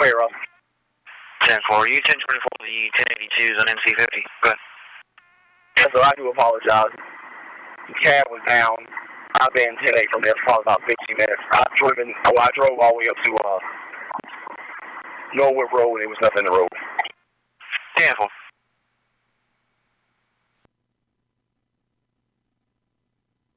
aware of. 10-4. You 10-24, the 1082s on NC50. Go ahead. Yeah, so I do apologize. The cab was down. I've been 10-8 from there for probably about 15 minutes. I drove all the way up to Norwood Road, and there was nothing in the road. 10-4.